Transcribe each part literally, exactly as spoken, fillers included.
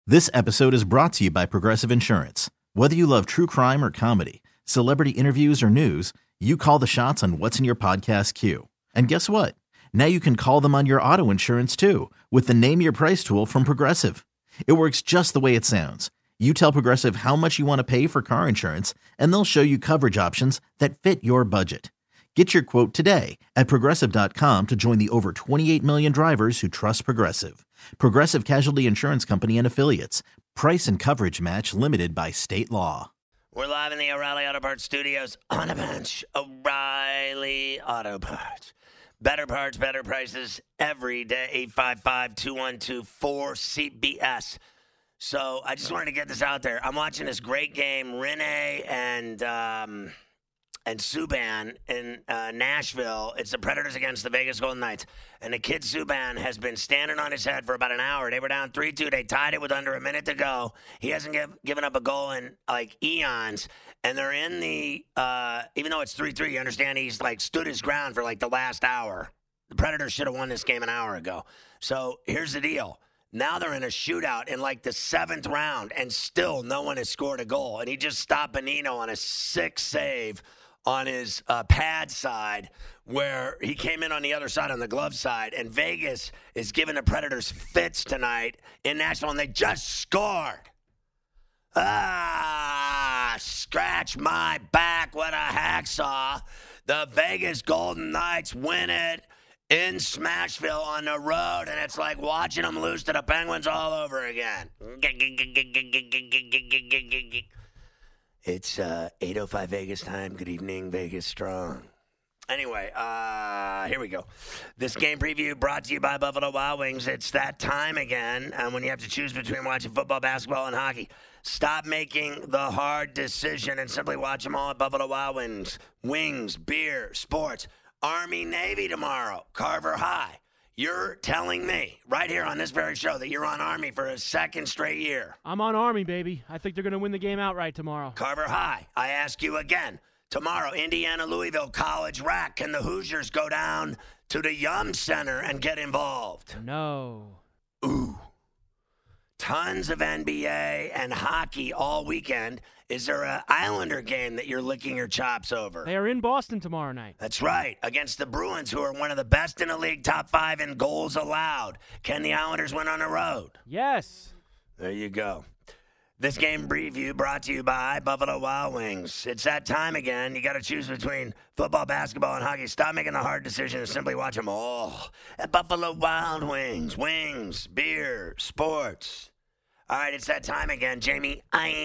This episode is brought to you by Progressive Insurance. Whether you love true crime or comedy, celebrity interviews or news, you call the shots on what's in your podcast queue. And guess what? Now you can call them on your auto insurance too with the Name Your Price tool from Progressive. It works just the way it sounds. You tell Progressive how much you want to pay for car insurance, and they'll show you coverage options that fit your budget. Get your quote today at Progressive dot com to join the over twenty-eight million drivers who trust Progressive. Progressive Casualty Insurance Company and Affiliates. Price and coverage match limited by state law. We're live in the O'Reilly Auto Parts studios on a bench. O'Reilly Auto Parts. Better parts, better prices every day. eight five five, two one two, four C B S. So I just wanted to get this out there. I'm watching this great game, Renee and um, and Subban in uh, Nashville. It's the Predators against the Vegas Golden Knights. And the kid Subban has been standing on his head for about an hour. They were down three two. They tied it with under a minute to go. He hasn't give, given up a goal in, like, eons. And they're in the, uh, even though it's three three, you understand he's, like, stood his ground for, like, the last hour. The Predators should have won this game an hour ago. So here's the deal. Now they're in a shootout in, like, the seventh round, and still no one has scored a goal. And he just stopped Bonino on a sick save on his uh, pad side, where he came in on the other side, on the glove side, and Vegas is giving the Predators fits tonight in Nashville, and they just scored. Ah, scratch my back, what a hacksaw. The Vegas Golden Knights win it in Smashville on the road, and it's like watching them lose to the Penguins all over again. It's uh, eight oh five Vegas time. Good evening, Vegas Strong. Anyway, uh, here we go. This game preview brought to you by Buffalo Wild Wings. It's that time again, and when you have to choose between watching football, basketball, and hockey. Stop making the hard decision and simply watch them all at Buffalo Wild Wings. Wings, beer, sports, Army, Navy tomorrow, Carver High. You're telling me right here on this very show that you're on Army for a second straight year. I'm on Army, baby. I think they're going to win the game outright tomorrow. Carver High, I ask you again. Tomorrow, Indiana, Louisville, College Rack. Can the Hoosiers go down to the Yum Center and get involved? No. Ooh. Tons of N B A and hockey all weekend. Is there an Islander game that you're licking your chops over? They are in Boston tomorrow night. That's right, against the Bruins, who are one of the best in the league, top five in goals allowed. Can the Islanders win on the road? Yes. There you go. This game preview brought to you by Buffalo Wild Wings. It's that time again. You got to choose between football, basketball, and hockey. Stop making the hard decision and simply watch them all at Buffalo Wild Wings. Wings, beer, sports. All right, it's that time again. Jamie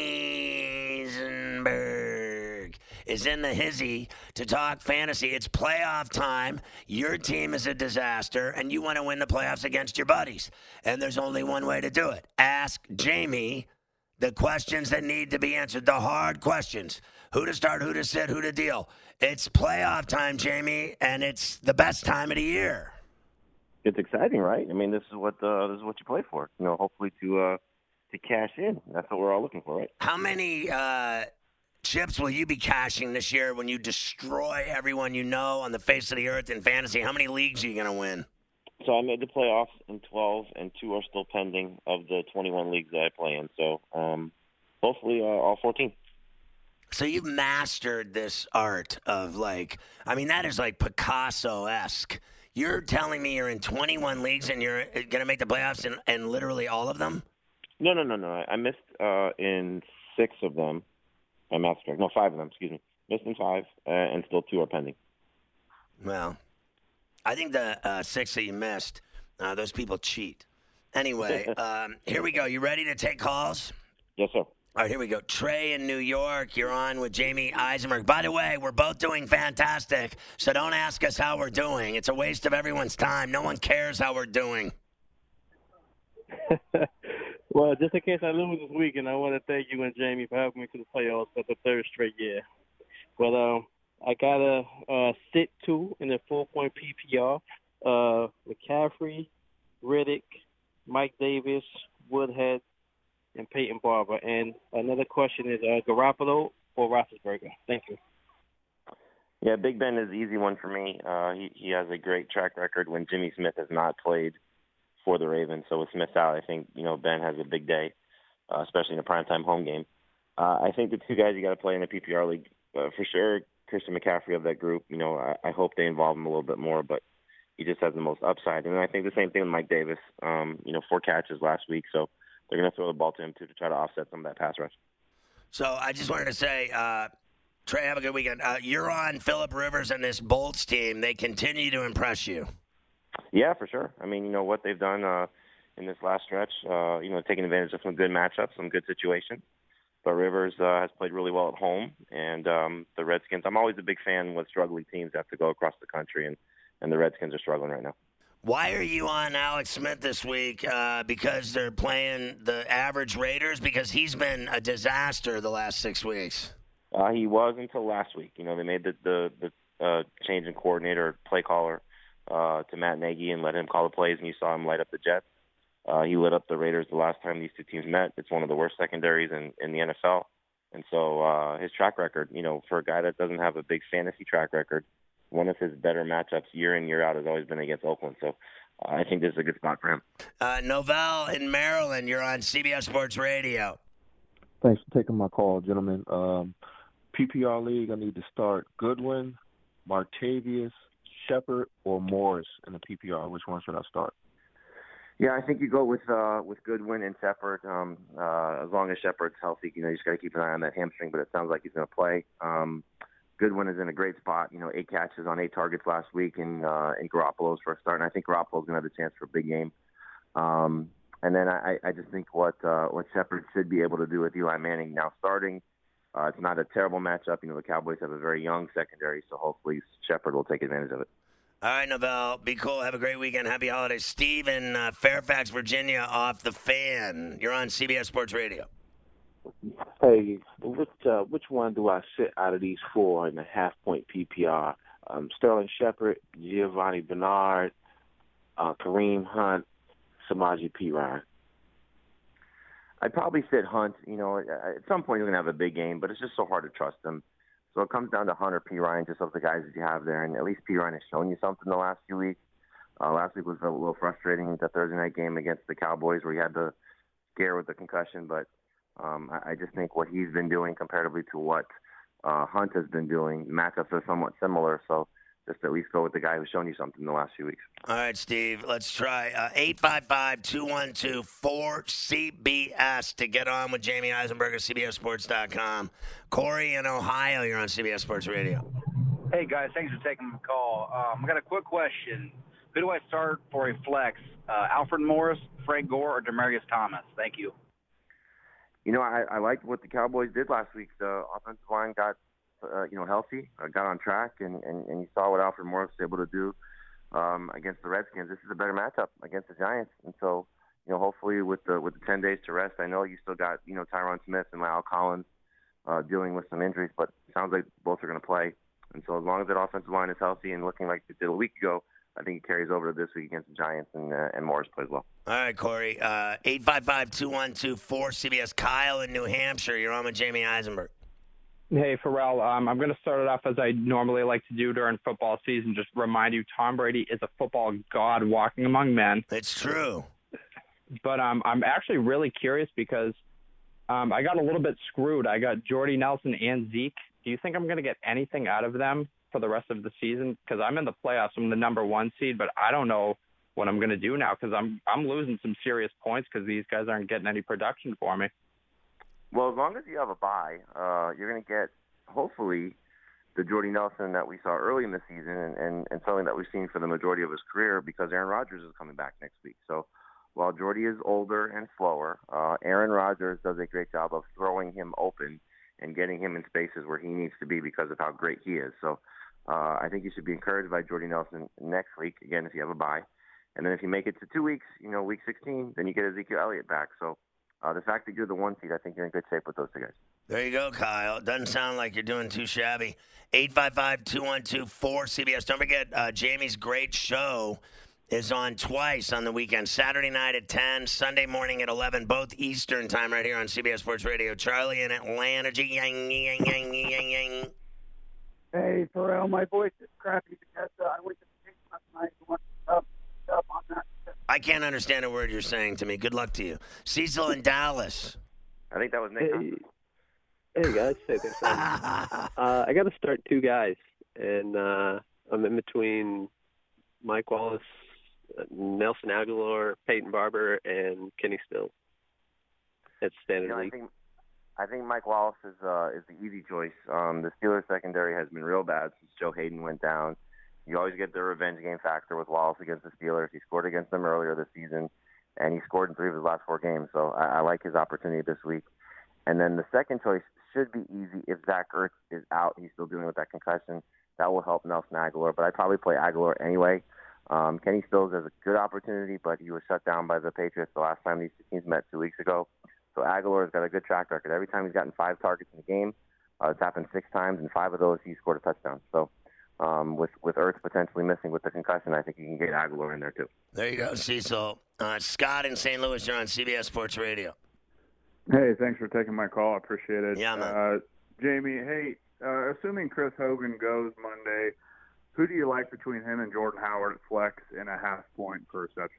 Eisenberg is in the hizzy to talk fantasy. It's playoff time. Your team is a disaster, and you want to win the playoffs against your buddies. And there's only one way to do it. Ask Jamie the questions that need to be answered, the hard questions. Who to start, who to sit, who to deal. It's playoff time, Jamie, and it's the best time of the year. It's exciting, right? I mean, this is what uh, this is what you play for. You know, hopefully to uh, to cash in. That's what we're all looking for, right? How many uh, chips will you be cashing this year when you destroy everyone you know on the face of the earth in fantasy? How many leagues are you going to win? So I made the playoffs in twelve, and two are still pending of the twenty-one leagues that I play in. So um, hopefully uh, all fourteen. So you've mastered this art of, like, I mean, that is like Picasso-esque. You're telling me you're in twenty-one leagues and you're going to make the playoffs in, in literally all of them? No, no, no, no. I missed uh, in six of them. My math's correct. No, five of them, excuse me. Missed in five, uh, and still two are pending. Well, I think the uh, six that you missed, uh, those people cheat. Anyway, um, here we go. You ready to take calls? Yes, sir. All right, here we go. Trey in New York, you're on with Jamie Eisenberg. By the way, we're both doing fantastic, so don't ask us how we're doing. It's a waste of everyone's time. No one cares how we're doing. Well, just in case I lose this weekend, I want to thank you and Jamie for helping me to the playoffs for the third straight year. But um, I got a uh, sit two in the four-point P P R. Uh, McCaffrey, Riddick, Mike Davis, Woodhead, and Peyton Barber. And another question is uh, Garoppolo or Roethlisberger? Thank you. Yeah, Big Ben is an easy one for me. Uh, he, he has a great track record when Jimmy Smith has not played for the Ravens. So with Smith out, I think, you know, Ben has a big day. uh, especially in a primetime home game. Uh, I think the two guys you got to play in the P P R league uh, for sure. Christian McCaffrey of that group. You know, I, I hope they involve him a little bit more, but he just has the most upside. And I think the same thing with Mike Davis. Um, you know, four catches last week, so they're going to throw the ball to him too to try to offset some of that pass rush. So I just wanted to say, uh, Trey, have a good weekend. Uh, you're on Phillip Rivers and this Bolts team. They continue to impress you. Yeah, for sure. I mean, you know, what they've done uh, in this last stretch, uh, you know, taking advantage of some good matchups, some good situations. But Rivers uh, has played really well at home. And um, the Redskins, I'm always a big fan when struggling teams have to go across the country, and, and the Redskins are struggling right now. Why are you on Alex Smith this week? Uh, because they're playing the average Raiders? Because he's been a disaster the last six weeks. Uh, he was until last week. You know, they made the the, the uh, change in coordinator, play caller, uh, to Matt Nagy and let him call the plays, and you saw him light up the Jets. Uh, he lit up the Raiders the last time these two teams met. It's one of the worst secondaries in, in the N F L. And so uh, his track record, you know, for a guy that doesn't have a big fantasy track record, one of his better matchups year in, year out has always been against Oakland. So uh, I think this is a good spot for him. Uh, Novell in Maryland, you're on C B S Sports Radio. Thanks for taking my call, gentlemen. Um, P P R League, I need to start Goodwin, Martavius, Shepard, or Morris in the P P R. Which one should I start? Yeah, I think you go with uh, with Goodwin and Shepard. Um, uh, as long as Shepard's healthy, you know, you just got to keep an eye on that hamstring, but it sounds like he's going to play. Um, Goodwin is in a great spot. You know, eight catches on eight targets last week, and uh, in Garoppolo's first start. And I think Garoppolo's going to have a chance for a big game. Um, and then I, I just think what uh, what Shepard should be able to do with Eli Manning now starting. Uh, it's not a terrible matchup. You know, the Cowboys have a very young secondary, so hopefully Shepard will take advantage of it. All right, Novell, be cool. Have a great weekend. Happy holidays. Steve in uh, Fairfax, Virginia, off the fan. You're on C B S Sports Radio. Hey, which, uh, which one do I sit out of these four in the half-point P P R? Um, Sterling Shepard, Giovanni Bernard, uh, Kareem Hunt, Samaje Perine. I'd probably sit Hunt. You know, at some point he's going to have a big game, but it's just so hard to trust him. So it comes down to Hunt or Perine, just of the guys that you have there. And at least Perine has shown you something the last few weeks. Uh, last week was a little frustrating, the Thursday night game against the Cowboys where he had the scare with the concussion. But um, I, I just think what he's been doing comparatively to what uh, Hunt has been doing, matchups are somewhat similar. So just at least go with the guy who's shown you something the last few weeks. All right, Steve, let's try uh, eight five five, two one two, four C B S to get on with Jamie Eisenberg at C B S Sports dot com. Corey in Ohio, you're on C B S Sports Radio. Hey, guys, thanks for taking the call. Um, I got a quick question. Who do I start for a flex, uh, Alfred Morris, Frank Gore, or Demaryius Thomas? Thank you. You know, I, I liked what the Cowboys did last week. The offensive line got Uh, you know, healthy, uh, got on track, and, and, and you saw what Alfred Morris was able to do um, against the Redskins. This is a better matchup against the Giants, and so, you know, hopefully with the with the ten days to rest, I know you still got, you know, Tyron Smith and Lyle Collins uh, dealing with some injuries, but it sounds like both are going to play. And so as long as that offensive line is healthy and looking like it did a week ago, I think it carries over to this week against the Giants, and uh, and Morris plays well. All right, Corey, uh, eight five five, two one two, four C B S. Kyle in New Hampshire, you're on with Jamie Eisenberg. Hey, Pharrell, um, I'm going to start it off as I normally like to do during football season. Just remind you, Tom Brady is a football god walking among men. It's true. But um, I'm actually really curious because um, I got a little bit screwed. I got Jordy Nelson and Zeke. Do you think I'm going to get anything out of them for the rest of the season? Because I'm in the playoffs. I'm the number one seed, but I don't know what I'm going to do now because I'm, I'm losing some serious points because these guys aren't getting any production for me. Well, as long as you have a bye, uh, you're going to get, hopefully, the Jordy Nelson that we saw early in the season and, and, and something that we've seen for the majority of his career because Aaron Rodgers is coming back next week. So while Jordy is older and slower, uh, Aaron Rodgers does a great job of throwing him open and getting him in spaces where he needs to be because of how great he is. So uh, I think you should be encouraged by Jordy Nelson next week, again, if you have a bye. And then if you make it to two weeks, you know, week sixteen, then you get Ezekiel Elliott back. So Uh, the fact that you're the one seed, I think you're in good shape with those two guys. There you go, Kyle. Doesn't sound like you're doing too shabby. eight five five, two one two, four C B S. Don't forget, uh, Jamie's great show is on twice on the weekend. Saturday night at ten, Sunday morning at eleven, both Eastern time right here on C B S Sports Radio. Charlie in Atlanta. Yang, yang, yang, yang, yang. Hey, Pharrell, my voice is crappy because uh, I went to the game last night and went up, up on that. I can't understand a word you're saying to me. Good luck to you. Cecil in Dallas. I think that was Nick. Hey, hey guys, hey, thanks. uh, I got to start two guys, and uh, I'm in between Mike Wallace, Nelson Aguilar, Peyton Barber, and Kenny Stills. It's standard You know, I league. think I think Mike Wallace is uh, is the easy choice. Um, the Steelers secondary has been real bad since Joe Hayden went down. You always get the revenge game factor with Wallace against the Steelers. He scored against them earlier this season, and he scored in three of his last four games. So I, I like his opportunity this week. And then the second choice should be easy if Zach Ertz is out. He's still dealing with that concussion. That will help Nelson Aguilar, but I'd probably play Aguilar anyway. Um, Kenny Stills has a good opportunity, but he was shut down by the Patriots the last time these two teams met two weeks ago. So Aguilar's got a good track record. Every time he's gotten five targets in a game, uh, it's happened six times, and five of those he scored a touchdown. So um, with with Ertz potentially missing with the concussion, I think you can get Aguilar in there too. There you go, Cecil. Uh, Scott in Saint Louis, you're on C B S Sports Radio. Hey, thanks for taking my call. I appreciate it. Yeah, man. Uh, Jamie, hey, uh, assuming Chris Hogan goes Monday, who do you like between him and Jordan Howard at flex in a half point per reception?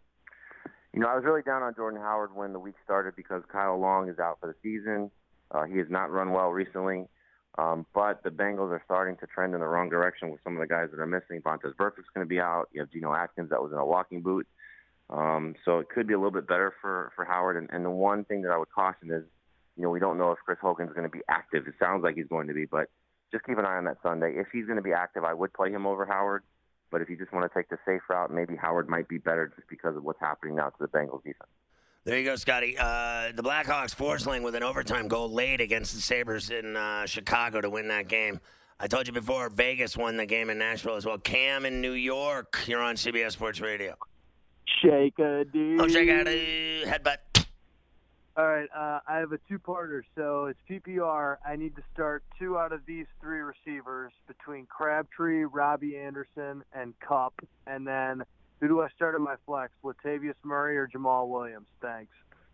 You know, I was really down on Jordan Howard when the week started because Kyle Long is out for the season. Uh, he has not run well recently, um, but the Bengals are starting to trend in the wrong direction with some of the guys that are missing. Vontaze Burfict's going to be out. You have Geno Atkins that was in a walking boot. Um, so it could be a little bit better for, for Howard. And, and the one thing that I would caution is, you know, we don't know if Chris Hogan's going to be active. It sounds like he's going to be, but just keep an eye on that Sunday. If he's going to be active, I would play him over Howard. But if you just want to take the safe route, maybe Howard might be better just because of what's happening now to the Bengals defense. There you go, Scotty. Uh, the Blackhawks forcing with an overtime goal late against the Sabres in uh, Chicago to win that game. I told you before, Vegas won the game in Nashville as well. Cam in New York, you're on C B S Sports Radio. Shake a dude. Oh, shake a dude. Headbutt. All right, uh, I have a two-parter. So it's P P R. I need to start two out of these three receivers between Crabtree, Robbie Anderson, and Kupp. And then who do I start at my flex, Latavius Murray or Jamal Williams? Thanks.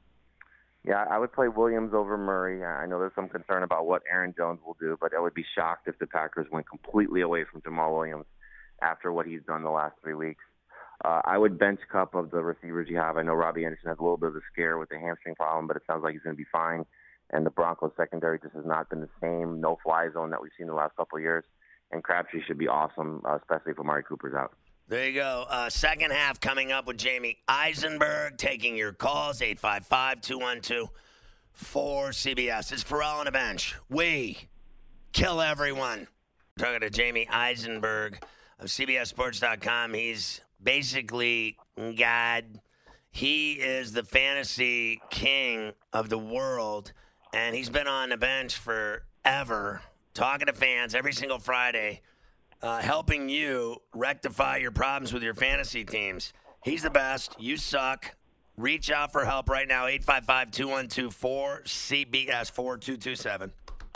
Yeah, I would play Williams over Murray. I know there's some concern about what Aaron Jones will do, but I would be shocked if the Packers went completely away from Jamal Williams after what he's done the last three weeks. Uh, I would bench Kupp of the receivers you have. I know Robbie Anderson has a little bit of a scare with the hamstring problem, but it sounds like he's going to be fine. And the Broncos secondary just has not been the same no-fly zone that we've seen the last couple of years. And Crabtree should be awesome, uh, especially if Amari Cooper's out. There you go. Uh, second half coming up with Jamie Eisenberg taking your calls, eight five five, two one two, four C B S. It's Pharrell on a bench. We kill everyone. Talking to Jamie Eisenberg of C B S Sports dot com. He's basically God. He is the fantasy king of the world, and he's been on the bench forever, talking to fans every single Friday, uh, helping you rectify your problems with your fantasy teams. He's the best. You suck. Reach out for help right now, eight five five, two one two, four C B S, four two two seven.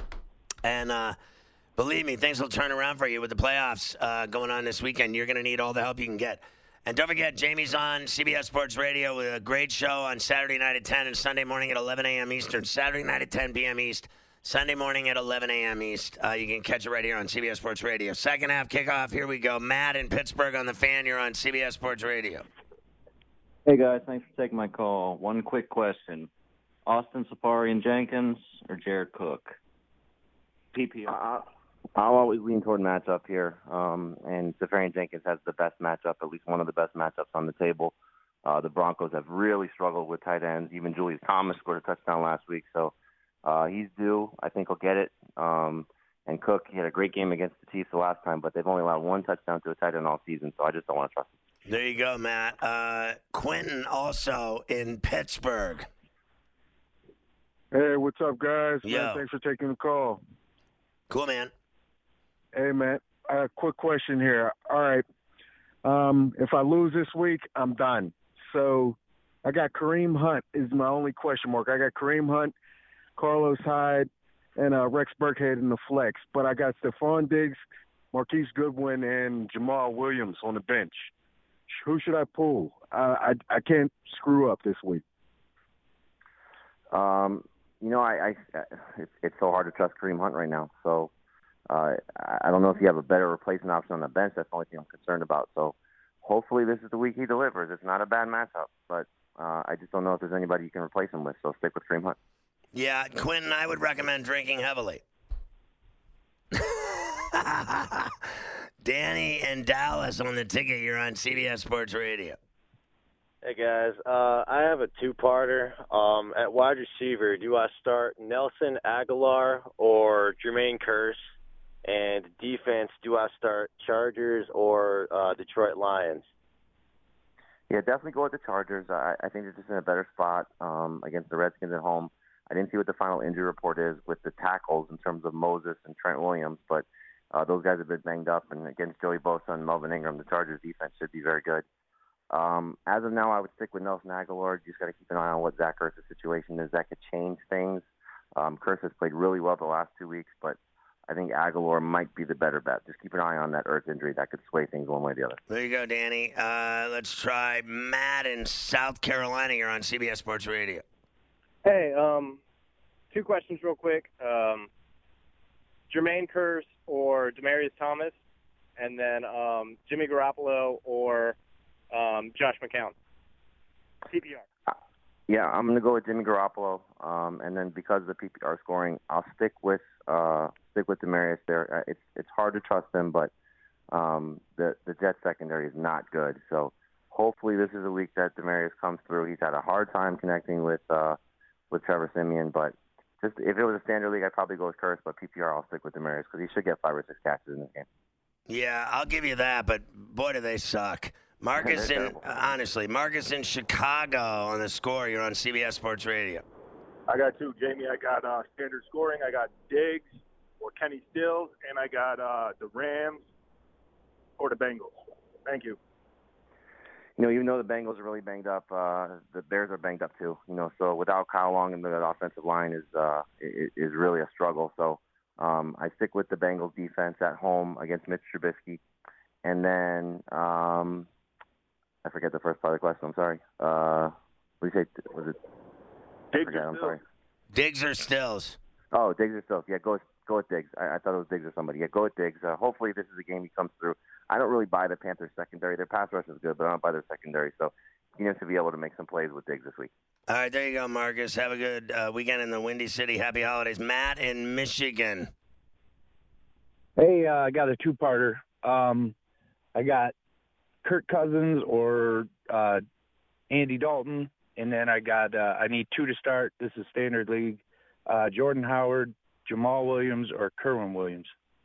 And uh, believe me, things will turn around for you with the playoffs uh, going on this weekend. You're going to need all the help you can get. And don't forget, Jamie's on C B S Sports Radio with a great show on Saturday night at ten and Sunday morning at eleven a.m. Eastern. Saturday night at ten p.m. East. Sunday morning at eleven a.m. East. Uh, you can catch it right here on C B S Sports Radio. Second half kickoff. Here we go. Matt in Pittsburgh on the Fan. You're on C B S Sports Radio. Hey, guys. Thanks for taking my call. One quick question. Austin Safarian-Jenkins or Jared Cook? P P R. Uh, I'll always lean toward matchup here, um, and Safarian Jenkins has the best matchup, at least one of the best matchups on the table. Uh, the Broncos have really struggled with tight ends. Even Julius Thomas scored a touchdown last week, so uh, he's due. I think he'll get it. Um, and Cook, he had a great game against the Chiefs the last time, but they've only allowed one touchdown to a tight end all season, so I just don't want to trust him. There you go, Matt. Uh, Quentin also in Pittsburgh. Hey, what's up, guys? Yo. Man, thanks for taking the call. Cool, man. Hey, man, a uh, quick question here. All right, um, if I lose this week, I'm done. So I got Kareem Hunt is my only question mark. I got Kareem Hunt, Carlos Hyde, and uh, Rex Burkhead in the flex. But I got Stephon Diggs, Marquise Goodwin, and Jamal Williams on the bench. Who should I pull? Uh, I I can't screw up this week. Um, you know, I, I it's, it's so hard to trust Kareem Hunt right now. So uh, I don't know if you have a better replacement option on the bench. That's the only thing I'm concerned about. So hopefully this is the week he delivers. It's not a bad matchup, but uh, I just don't know if there's anybody you can replace him with. So stick with Kareem Hunt. Yeah, Quentin, I would recommend drinking heavily. Danny and Dallas on the ticket. You're on C B S Sports Radio. Hey guys, uh, I have a two-parter. Um, at wide receiver, do I start Nelson Aguilar or Jermaine Kearse? And defense, do I start Chargers or uh, Detroit Lions? Yeah, definitely go with the Chargers. I, I think they're just in a better spot um, against the Redskins at home. I didn't see what the final injury report is with the tackles in terms of Moses and Trent Williams, but uh, those guys have been banged up. And against Joey Bosa and Melvin Ingram, the Chargers defense should be very good. Um, as of now, I would stick with Nelson Aguilar. You just got to keep an eye on what Zach Ertz's situation is. That could change things. Um, Kearse has played really well the last two weeks, but I think Aguilar might be the better bet. Just keep an eye on that Ertz injury. That could sway things one way or the other. There you go, Danny. Uh, let's try Matt in South Carolina. You're on C B S Sports Radio. Hey, um, two questions real quick. Um, Jermaine Kearse or Demaryius Thomas, and then um, Jimmy Garoppolo or um, Josh McCown. P P R. Yeah, I'm going to go with Jimmy Garoppolo, um, and then because of the P P R scoring, I'll stick with uh, stick with Demaryius there. Uh, it's it's hard to trust him, but um, the the Jets secondary is not good. So hopefully this is a week that Demaryius comes through. He's had a hard time connecting with uh, with Trevor Siemian, but just if it was a standard league, I'd probably go with Kearse, but P P R I'll stick with Demaryius because he should get five or six catches in this game. Yeah, I'll give you that, but boy, do they suck. Marcus in, honestly, Marcus in Chicago on the score. You're on C B S Sports Radio. I got two, Jamie. I got uh, standard scoring. I got Diggs or Kenny Stills, and I got uh, the Rams or the Bengals. Thank you. You know, even though the Bengals are really banged up, uh, the Bears are banged up too. You know, so without Kyle Long and the offensive line is uh, is really a struggle. So um, I stick with the Bengals defense at home against Mitch Trubisky, and then. Um, I forget the first part of the question. I'm sorry. Uh, what did you say? Was it? I forget. I'm sorry. Diggs or Stills? Oh, Diggs or Stills. Yeah, go with, go with Diggs. I, I thought it was Diggs or somebody. Yeah, go with Diggs. Uh, hopefully this is a game he comes through. I don't really buy the Panthers secondary. Their pass rush is good, but I don't buy their secondary. So he needs to be able to make some plays with Diggs this week. All right, there you go, Marcus. Have a good uh, weekend in the Windy City. Happy holidays. Matt in Michigan. Hey, uh, I got a two-parter. Um, I got Kirk Cousins or uh, Andy Dalton, and then I got uh, I need two to start. This is standard league. Uh, Jordan Howard, Jamal Williams, or Kerwin Williams.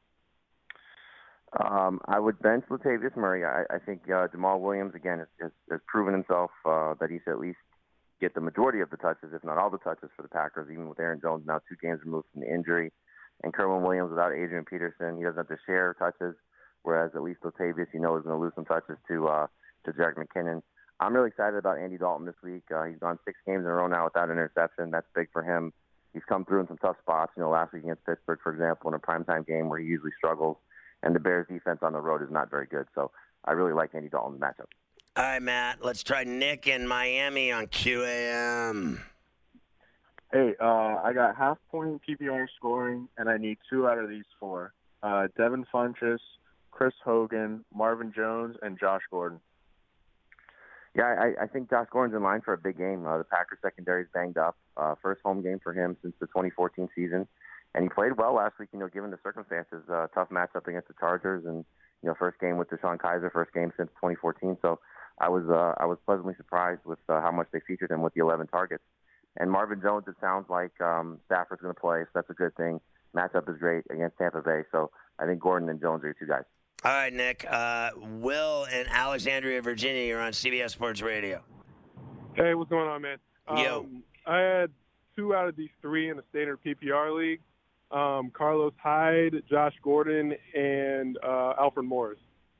Um, I would bench Latavius Murray. I, I think uh, Jamal Williams again has, has, has proven himself uh, that he should at least get the majority of the touches, if not all the touches, for the Packers. Even with Aaron Jones now two games removed from the injury, and Kerwin Williams without Adrian Peterson, he doesn't have to share touches. Whereas at least Latavius, you know, is going to lose some touches to uh, to Jerick McKinnon. I'm really excited about Andy Dalton this week. Uh, he's gone six games in a row now without an interception. That's big for him. He's come through in some tough spots. You know, last week against Pittsburgh, for example, in a primetime game where he usually struggles. And the Bears' defense on the road is not very good. So I really like Andy Dalton's matchup. All right, Matt. Let's try Nick in Miami on Q A M. Hey, uh, I got half-point P P R scoring, and I need two out of these four. Uh, Devin Funchess, Chris Hogan, Marvin Jones, and Josh Gordon. Yeah, I, I think Josh Gordon's in line for a big game. Uh, the Packers secondary is banged up. Uh, first home game for him since the twenty fourteen season. And he played well last week, you know, given the circumstances. Uh, tough matchup against the Chargers and, you know, first game with DeShone Kizer, first game since twenty fourteen. So I was uh, I was pleasantly surprised with uh, how much they featured him with the eleven targets. And Marvin Jones, it sounds like um, Stafford's going to play, so that's a good thing. Matchup is great against Tampa Bay. So I think Gordon and Jones are your two guys. All right, Nick. Uh, Will in Alexandria, Virginia. You're on C B S Sports Radio. Hey, what's going on, man? Yo. Um, I had two out of these three in the standard P P R league. Um, Carlos Hyde, Josh Gordon, and uh, Alfred Morris.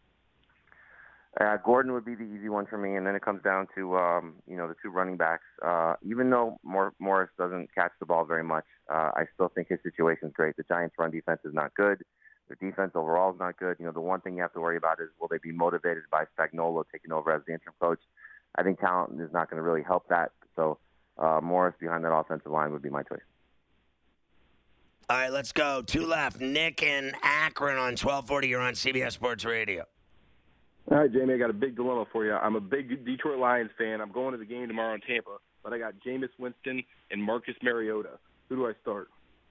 Uh, Gordon would be the easy one for me, and then it comes down to um, you know the two running backs. Uh, even though Mor- Morris doesn't catch the ball very much, uh, I still think his situation is great. The Giants' run defense is not good. Their defense overall is not good. You know, the one thing you have to worry about is will they be motivated by Spagnuolo taking over as the interim coach? I think talent is not going to really help that. So uh, Morris behind that offensive line would be my choice. All right, let's go. Two left. Nick in Akron on twelve forty. You're on C B S Sports Radio. All right, Jamie, I got a big dilemma for you. I'm a big Detroit Lions fan. I'm going to the game tomorrow in Tampa, but I got Jameis Winston and Marcus Mariota. Who do I start?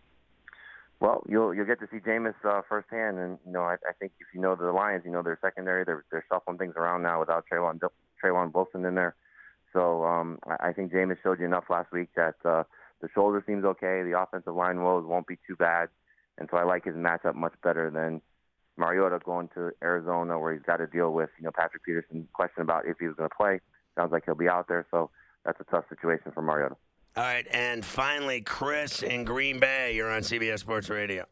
Well, you'll you'll get to see Jameis uh, firsthand, and you know I, I think if you know the Lions, you know their secondary, they're they're shuffling things around now without Trayvon Trayvon Wilson in there. So um, I, I think Jameis showed you enough last week that uh, the shoulder seems okay, the offensive line woes won't be too bad, and so I like his matchup much better than Mariota going to Arizona where he's got to deal with you know Patrick Peterson question about if he was going to play. Sounds like he'll be out there, so that's a tough situation for Mariota. All right, and finally, Chris in Green Bay. You're on C B S Sports Radio.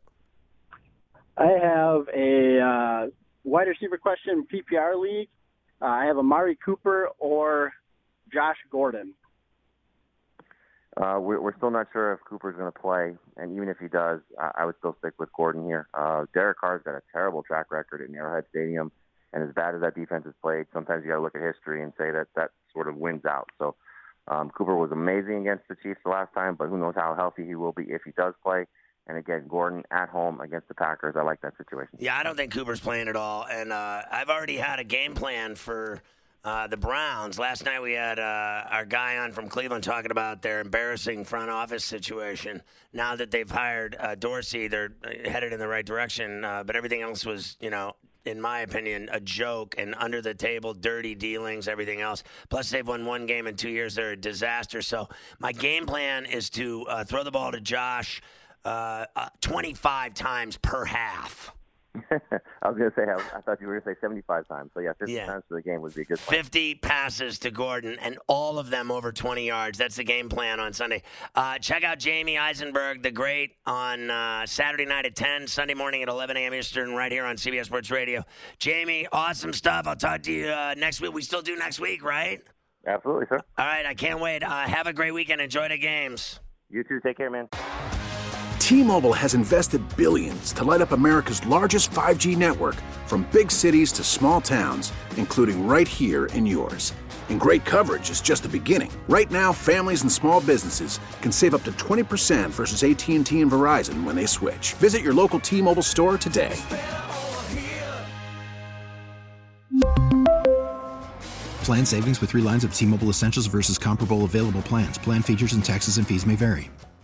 I have a uh, wide receiver question P P R league. Uh, I have Amari Cooper or Josh Gordon. Uh, we're, we're still not sure if Cooper's going to play, and even if he does, I, I would still stick with Gordon here. Uh, Derek Carr's got a terrible track record in Arrowhead Stadium, and as bad as that defense has played, sometimes you got to look at history and say that that sort of wins out. So um, Cooper was amazing against the Chiefs the last time, but who knows how healthy he will be if he does play. And again, Gordon at home against the Packers, I like that situation. Yeah, I don't think Cooper's playing at all, and uh, I've already had a game plan for uh, the Browns. Last night we had uh, our guy on from Cleveland talking about their embarrassing front office situation. Now that they've hired uh, Dorsey, they're headed in the right direction, uh, but everything else was, you know, in my opinion, a joke and under the table, dirty dealings, everything else. Plus, they've won one game in two years. They're a disaster. So my game plan is to uh, throw the ball to Josh uh, uh, twenty-five times per half. I was going to say, I, I thought you were going to say seventy-five times. So, yeah, fifty Yeah. times for the game would be a good plan. fifty passes to Gordon, and all of them over twenty yards. That's the game plan on Sunday. Uh, check out Jamie Eisenberg, the great, on uh, Saturday night at ten, Sunday morning at eleven a.m. Eastern, right here on C B S Sports Radio. Jamie, awesome stuff. I'll talk to you uh, next week. We still do next week, right? Absolutely, sir. All right, I can't wait. Uh, have a great weekend. Enjoy the games. You too. Take care, man. T-Mobile has invested billions to light up America's largest five G network, from big cities to small towns, including right here in yours. And great coverage is just the beginning. Right now, families and small businesses can save up to twenty percent versus A T and T and Verizon when they switch. Visit your local T-Mobile store today. Plan savings with three lines of T-Mobile Essentials versus comparable available plans. Plan features and taxes and fees may vary.